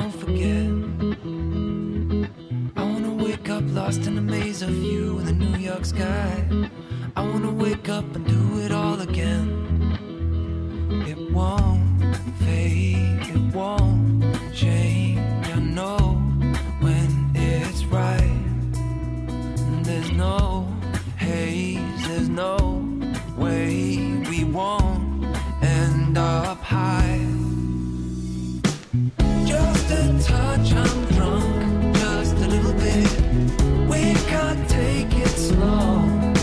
won't forget. I wanna wake up lost in a maze of you in the New York sky. I wanna wake up and do it all again. It won't fade, it won't change. I know when it's right. There's no haze, there's no way we won't end up high. Just a touch, I'm drunk, just a little bit. We can't take it slow.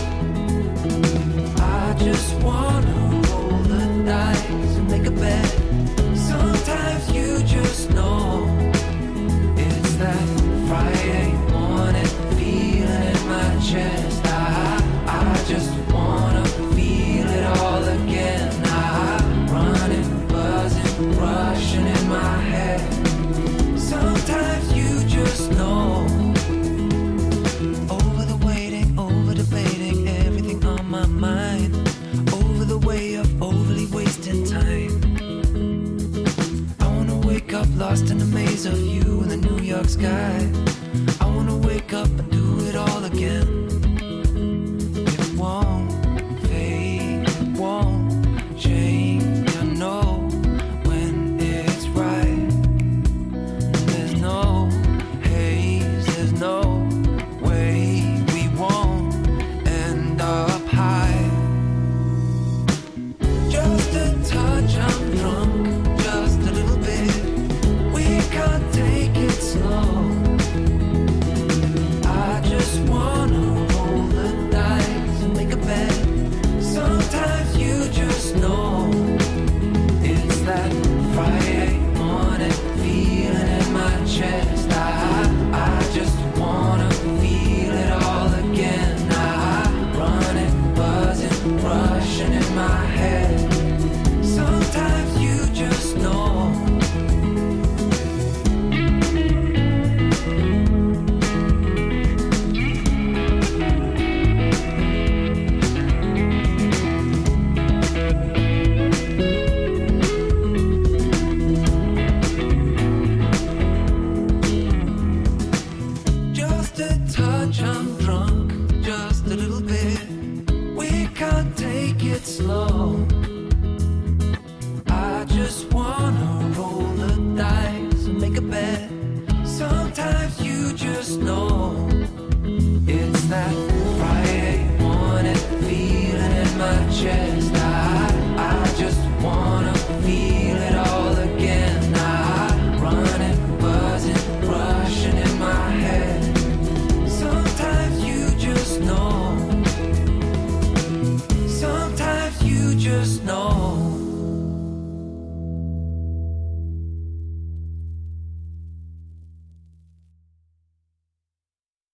I just wanna roll the dice and make a bet. Sometimes you just know it's that Friday morning feeling in my chest. I just wanna feel it all again. Running, buzzing, rushing in my head. Sometimes you just know. Over the waiting, over debating, everything on my mind. Over the way of overly wasting time. I wanna wake up lost in a maze of you in the New York sky. I wanna wake up and do it all again.